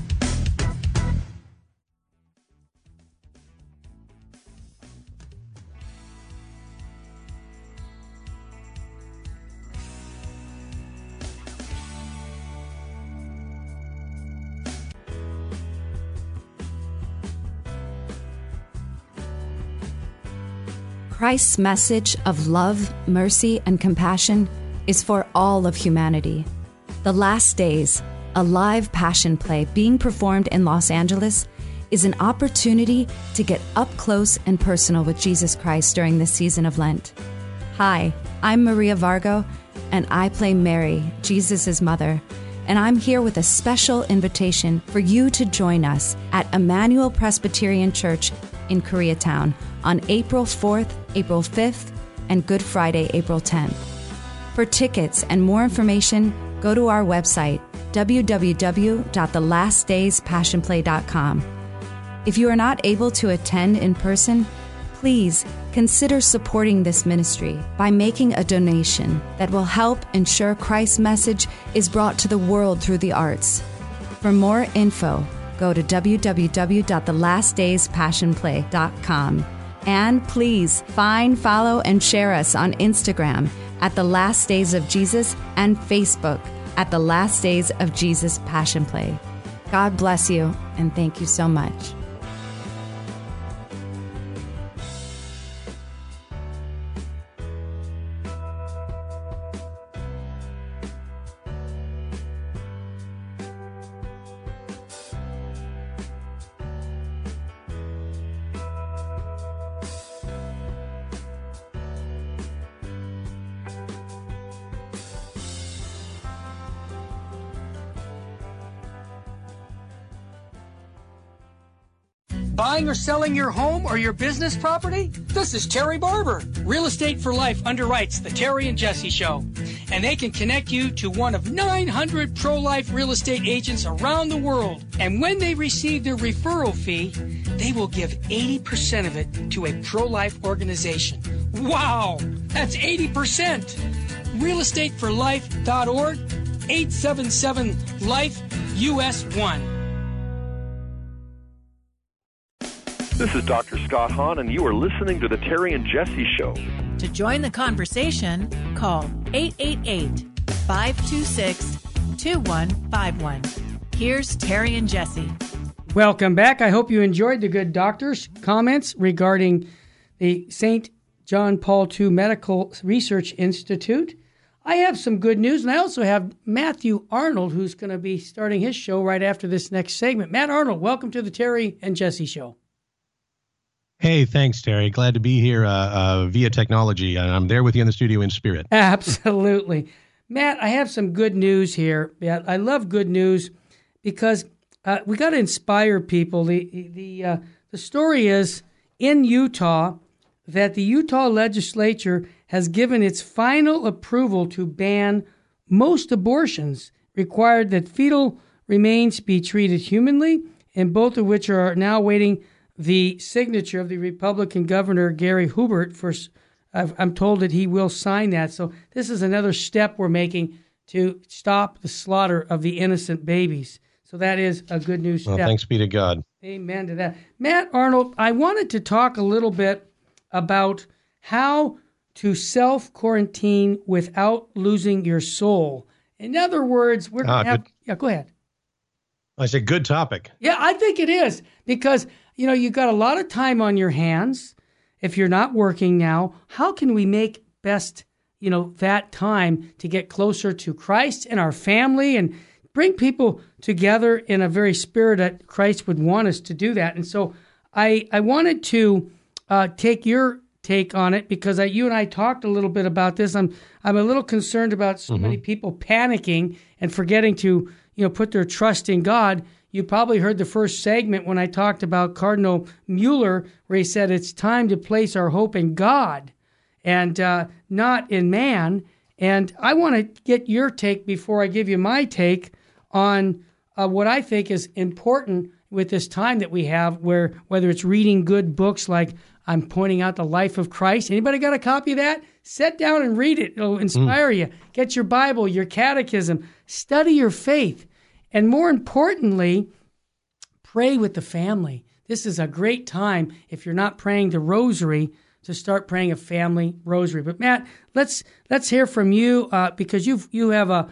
Christ's message of love, mercy, and compassion is for all of humanity. The Last Days, a live passion play being performed in Los Angeles, is an opportunity to get up close and personal with Jesus Christ during this season of Lent. Hi, I'm Maria Vargo, and I play Mary, Jesus' mother, and I'm here with a special invitation for you to join us at Emmanuel Presbyterian Church in Koreatown on April 4th, April 5th, and Good Friday, April 10th. For tickets and more information, go to our website, www.thelastdayspassionplay.com. If you are not able to attend in person, please consider supporting this ministry by making a donation that will help ensure Christ's message is brought to the world through the arts. For more info, go to www.thelastdayspassionplay.com. And please find, follow, and share us on Instagram at The Last Days of Jesus and Facebook at The Last Days of Jesus Passion Play. God bless you, and thank you so much. Buying or selling your home or your business property? This is Terry Barber. Real Estate for Life underwrites the Terry and Jesse Show. And they can connect you to one of 900 pro-life real estate agents around the world. And when they receive their referral fee, they will give 80% of it to a pro-life organization. Wow! That's 80%! realestateforlife.org, 877-LIFE-US1. This is Dr. Scott Hahn, and you are listening to The Terry and Jesse Show. To join the conversation, call 888-526-2151. Here's Terry and Jesse. Welcome back. I hope you enjoyed the good doctor's comments regarding the St. John Paul II Medical Research Institute. I have some good news, and I also have Matthew Arnold, who's going to be starting his show right after this next segment. Matt Arnold, welcome to the Terry and Jesse Show. Hey, thanks, Terry. Glad to be here via technology. I'm there with you in the studio in spirit. Absolutely. Matt, I have some good news here. Yeah, I love good news because we got to inspire people. The story is in Utah that the Utah legislature has given its final approval to ban most abortions, required that fetal remains be treated humanly, and both of which are now waiting the signature of the Republican Governor Gary Hubert. I'm told that he will sign that. So this is another step we're making to stop the slaughter of the innocent babies. So that is a good news step. Well, thanks be to God. Amen to that. Matt Arnold, I wanted to talk a little bit about how to self-quarantine without losing your soul. In other words, we're going to have... Yeah, go ahead. I said good topic. Yeah, I think it is because... you've got a lot of time on your hands. If you're not working now, how can we make best, that time to get closer to Christ and our family and bring people together in a very spirit that Christ would want us to do that? And so I wanted to take your take on it because you and I talked a little bit about this. I'm a little concerned about so many people panicking and forgetting to, put their trust in God. You probably heard the first segment when I talked about Cardinal Mueller, where he said it's time to place our hope in God and not in man. And I want to get your take before I give you my take on what I think is important with this time that we have, whether it's reading good books like I'm pointing out the life of Christ. Anybody got a copy of that? Sit down and read it. It'll inspire you. Get your Bible, your catechism, study your faith. And more importantly, pray with the family. This is a great time, if you're not praying the rosary, to start praying a family rosary. But Matt, let's hear from you because you have a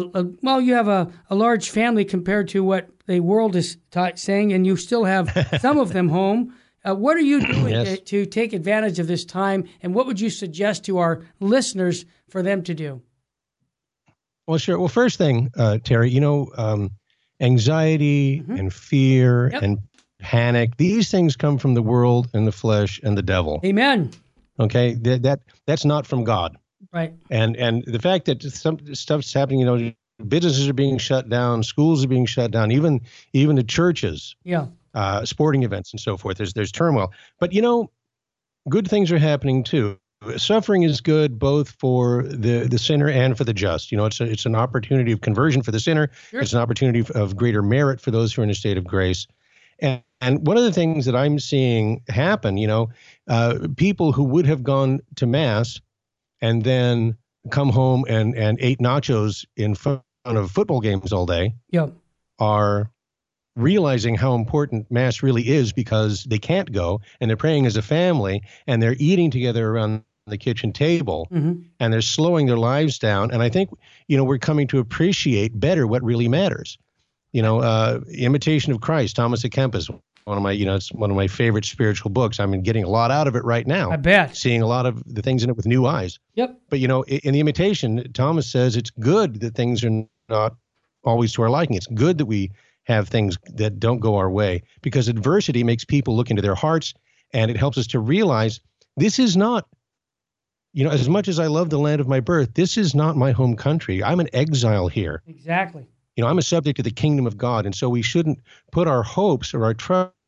large family compared to what the world is saying, and you still have some of them home. What are you doing to take advantage of this time, and what would you suggest to our listeners for them to do? Well, sure. Well, first thing, Terry, anxiety and fear and panic, these things come from the world and the flesh and the devil. Amen. Okay, that's not from God. Right. And the fact that some stuff's happening, businesses are being shut down, schools are being shut down, even the churches, sporting events and so forth. There's turmoil, but good things are happening too. Suffering is good both for the sinner and for the just. It's an opportunity of conversion for the sinner. Sure. It's an opportunity of greater merit for those who are in a state of grace. And one of the things that I'm seeing happen, people who would have gone to Mass and then come home and ate nachos in front of football games all day are realizing how important Mass really is because they can't go, and they're praying as a family, and they're eating together around the kitchen table, and they're slowing their lives down. And I think, we're coming to appreciate better what really matters. Imitation of Christ, Thomas à Kempis, it's one of my favorite spiritual books. I'm getting a lot out of it right now. I bet. Seeing a lot of the things in it with new eyes. Yep. But, in the Imitation, Thomas says it's good that things are not always to our liking. It's good that we have things that don't go our way, because adversity makes people look into their hearts, and it helps us to realize this is not, as much as I love the land of my birth, this is not my home country. I'm an exile here. Exactly. I'm a subject of the kingdom of God, and so we shouldn't put our hopes or our trust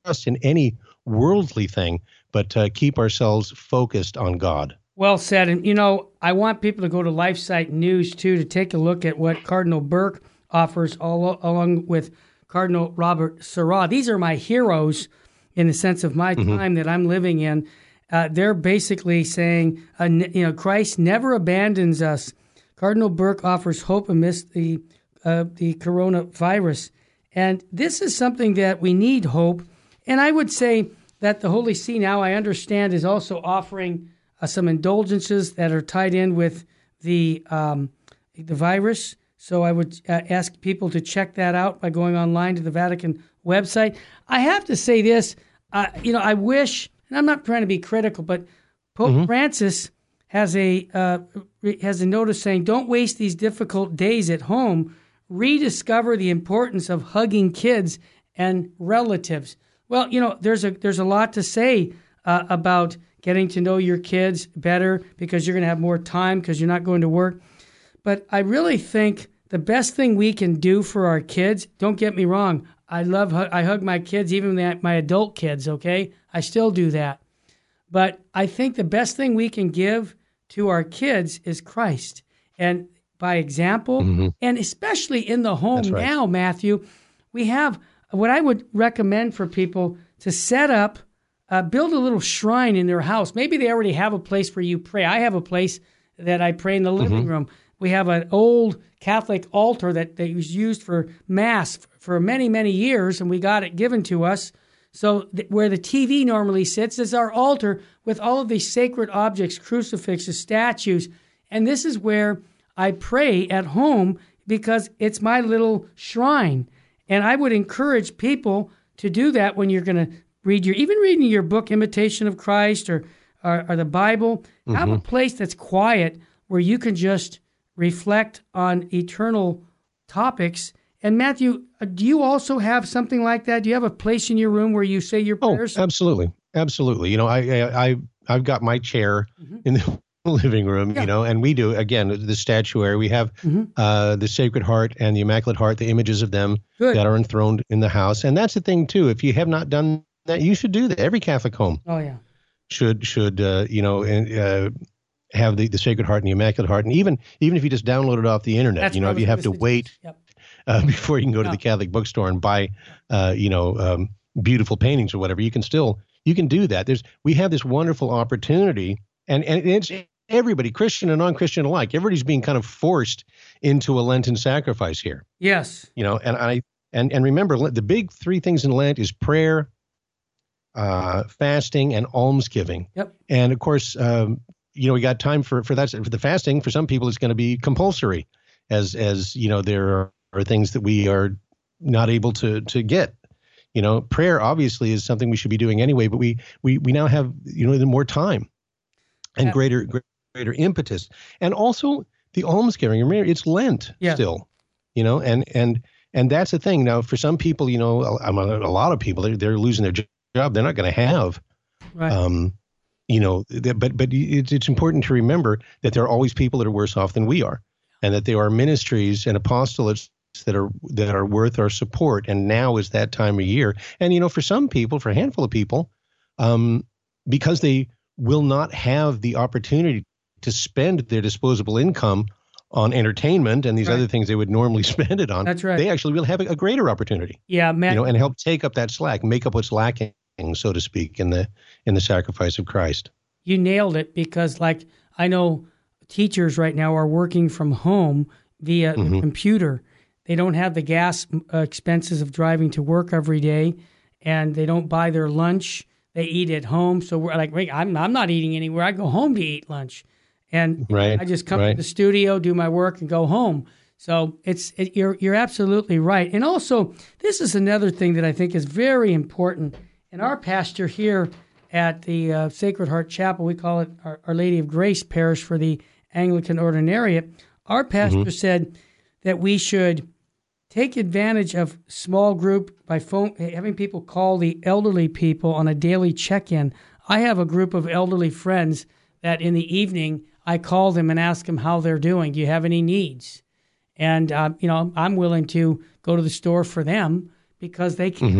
trust in any worldly thing, but keep ourselves focused on God. Well said. And, I want people to go to LifeSite News, too, to take a look at what Cardinal Burke offers along with Cardinal Robert Sarah. These are my heroes in the sense of my time that I'm living in. They're basically saying, Christ never abandons us. Cardinal Burke offers hope amidst the coronavirus. And this is something that we need hope. And I would say that the Holy See now, I understand, is also offering some indulgences that are tied in with the virus. So I would ask people to check that out by going online to the Vatican website. I have to say this, I wish, and I'm not trying to be critical, but Pope Francis has a notice saying, don't waste these difficult days at home. Rediscover the importance of hugging kids and relatives. Well, there's a lot to say about getting to know your kids better because you're going to have more time because you're not going to work. But I really think the best thing we can do for our kids, don't get me wrong, I hug my kids, even my adult kids, okay? I still do that. But I think the best thing we can give to our kids is Christ. And by example, and especially in the home now, Matthew, we have what I would recommend for people to set up, build a little shrine in their house. Maybe they already have a place where you pray. I have a place that I pray in the living room. We have an old Catholic altar that was used for Mass for many, many years, and we got it given to us. So where the TV normally sits is our altar with all of these sacred objects, crucifixes, statues. And this is where I pray at home because it's my little shrine. And I would encourage people to do that when you're going to reading your book, Imitation of Christ or the Bible. Have a place that's quiet where you can just reflect on eternal topics. And Matthew, do you also have something like that? Do you have a place in your room where you say your prayers? Oh, absolutely. Absolutely. I've got my chair in the living room, and we do, again, the statuary. We have the Sacred Heart and the Immaculate Heart, the images of them that are enthroned in the house. And that's the thing, too. If you have not done that, you should do that. Every Catholic home should have the Sacred Heart and the Immaculate Heart. And even if you just download it off the internet, if you have to wait before you can go to the Catholic bookstore and buy, beautiful paintings or whatever, you can do that. We have this wonderful opportunity, and it's everybody, Christian and non-Christian alike. Everybody's being kind of forced into a Lenten sacrifice here. Yes. And remember, the big three things in Lent is prayer, fasting, and almsgiving. Yep. And of course, we got time for that. For the fasting, for some people, it's going to be compulsory, as there are things that we are not able to get. Prayer obviously is something we should be doing anyway, but we now have more time and greater impetus, and also the almsgiving. Remember, it's Lent still, and that's the thing. Now, for some people, a lot of people, they're losing their job. They're not going to have, but it's important to remember that there are always people that are worse off than we are, and that there are ministries and apostolates that are worth our support. And now is that time of year. And, for some people, for a handful of people, because they will not have the opportunity to spend their disposable income on entertainment and these other things they would normally spend it on. That's right. They actually will have a greater opportunity. Yeah, Matt. And help take up that slack, make up what's lacking, so to speak, in the sacrifice of Christ. You nailed it, because I know teachers right now are working from home via the computer. They don't have the gas expenses of driving to work every day, and they don't buy their lunch. They eat at home. So we're like, I'm not eating anywhere. I go home to eat lunch, and I just come to the studio, do my work, and go home. So you're absolutely right. And also, this is another thing that I think is very important. And our pastor here at the Sacred Heart Chapel, we call it Our Lady of Grace Parish for the Anglican Ordinariate. Our pastor said that we should take advantage of small group by phone, having people call the elderly people on a daily check-in. I have a group of elderly friends that in the evening I call them and ask them how they're doing. Do you have any needs? And, I'm willing to go to the store for them because they can.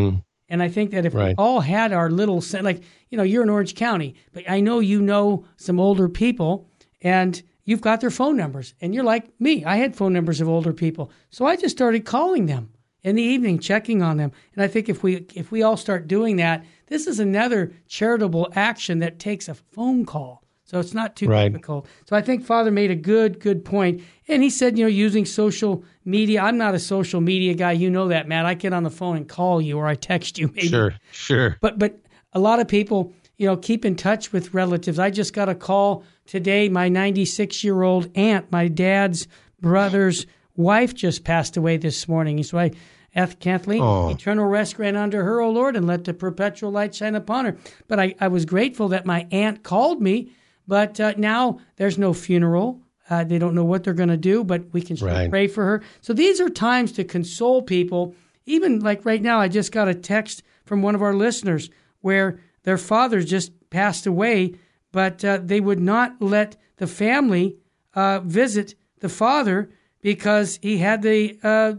And I think that if we all had our little, like, you're in Orange County, but I know you know some older people, and you've got their phone numbers. And you're like me. I had phone numbers of older people. So I just started calling them in the evening, checking on them. And I think if we all start doing that, this is another charitable action that takes a phone call. So it's not too difficult. So I think Father made a good point. And he said, using social media. I'm not a social media guy. You know that, Matt. I get on the phone and call you, or I text you maybe. Sure. But a lot of people, keep in touch with relatives. I just got a call today. My 96-year-old aunt, my dad's brother's wife, just passed away this morning. So I asked Kathleen, eternal rest grant unto her, O Lord, and let the perpetual light shine upon her. But I was grateful that my aunt called me. But now there's no funeral. They don't know what they're going to do, but we can still pray for her. So these are times to console people. Even like right now, I just got a text from one of our listeners where their father just passed away, but they would not let the family visit the father because he had the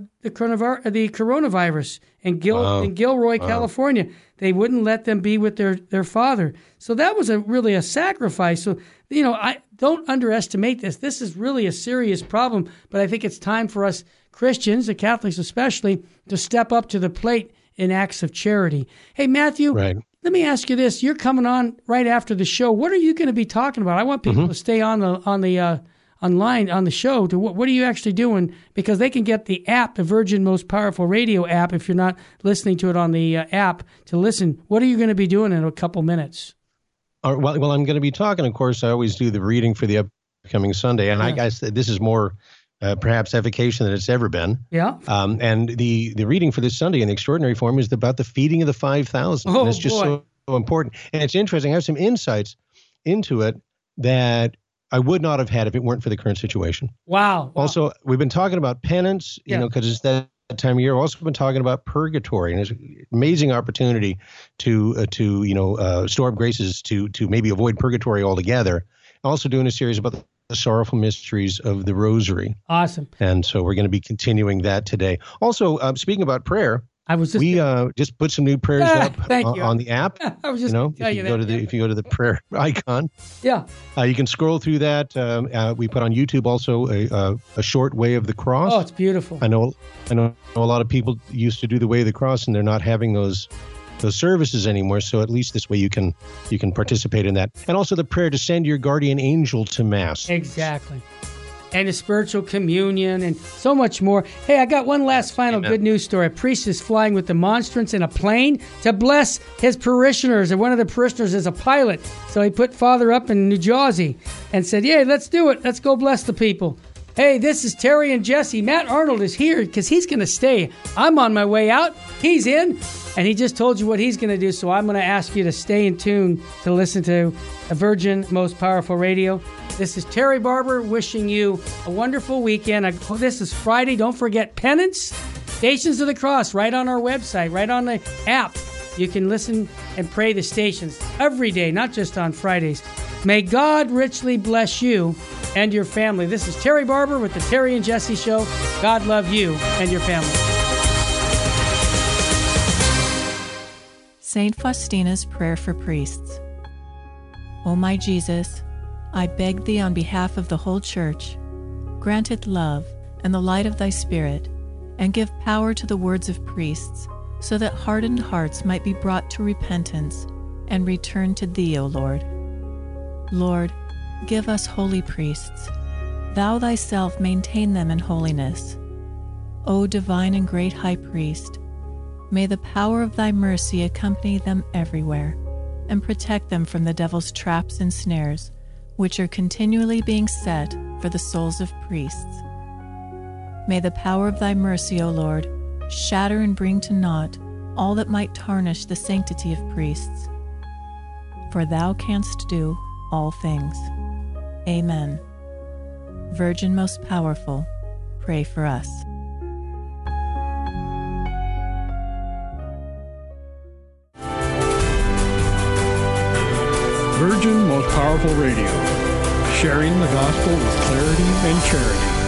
coronavirus in Gilroy, California. They wouldn't let them be with their father. So that was really a sacrifice. So, I don't underestimate this. This is really a serious problem, but I think it's time for us Christians, the Catholics especially, to step up to the plate in acts of charity. Hey, Matthew, let me ask you this. You're coming on right after the show. What are you going to be talking about? I want people to stay online on the show. What are you actually doing? Because they can get the app, the Virgin Most Powerful Radio app, if you're not listening to it on the app to listen. What are you going to be doing in a couple minutes? Well, I'm going to be talking, of course, I always do the reading for the upcoming Sunday, and I guess this is more perhaps efficacious than it's ever been. Yeah. And the reading for this Sunday in the extraordinary form is about the feeding of the 5,000. And it's just so important. And it's interesting. I have some insights into it that I would not have had if it weren't for the current situation. Wow. Also, we've been talking about penance, because it's that time of year. We've also been talking about purgatory, and it's an amazing opportunity to store up graces to maybe avoid purgatory altogether. Also doing a series about the sorrowful mysteries of the Rosary. Awesome. And so we're going to be continuing that today. Also, speaking about prayer, we just put some new prayers up on the app. I was just going to tell you that. If you go to the prayer icon, you can scroll through that. We put on YouTube also a short Way of the Cross. Oh, it's beautiful. I know a lot of people used to do the Way of the Cross, and they're not having those services anymore. So at least this way you can participate in that. And also the prayer to send your guardian angel to Mass. Exactly. And a spiritual communion and so much more. Hey, I got one last final good news story. A priest is flying with the monstrance in a plane to bless his parishioners. And one of the parishioners is a pilot. So he put Father up in New Jersey and said, yeah, let's do it. Let's go bless the people. Hey, this is Terry and Jesse. Matt Arnold is here because he's going to stay. I'm on my way out. He's in. And he just told you what he's going to do. So I'm going to ask you to stay in tune to listen to a Virgin Most Powerful Radio. This is Terry Barber wishing you a wonderful weekend. This is Friday. Don't forget Penance, Stations of the Cross, right on our website, right on the app. You can listen and pray the stations every day, not just on Fridays. May God richly bless you and your family. This is Terry Barber with the Terry and Jesse Show. God love you and your family. Saint Faustina's Prayer for Priests. O my Jesus, I beg thee on behalf of the whole Church, grant it love and the light of thy Spirit, and give power to the words of priests, so that hardened hearts might be brought to repentance and return to thee, O Lord. Lord, give us holy priests. Thou thyself maintain them in holiness. O divine and great High Priest, may the power of thy mercy accompany them everywhere, and protect them from the devil's traps and snares, which are continually being set for the souls of priests. May the power of thy mercy, O Lord, shatter and bring to naught all that might tarnish the sanctity of priests. For thou canst do all things. Amen. Virgin Most Powerful, pray for us. Virgin Most Powerful Radio, sharing the gospel with clarity and charity.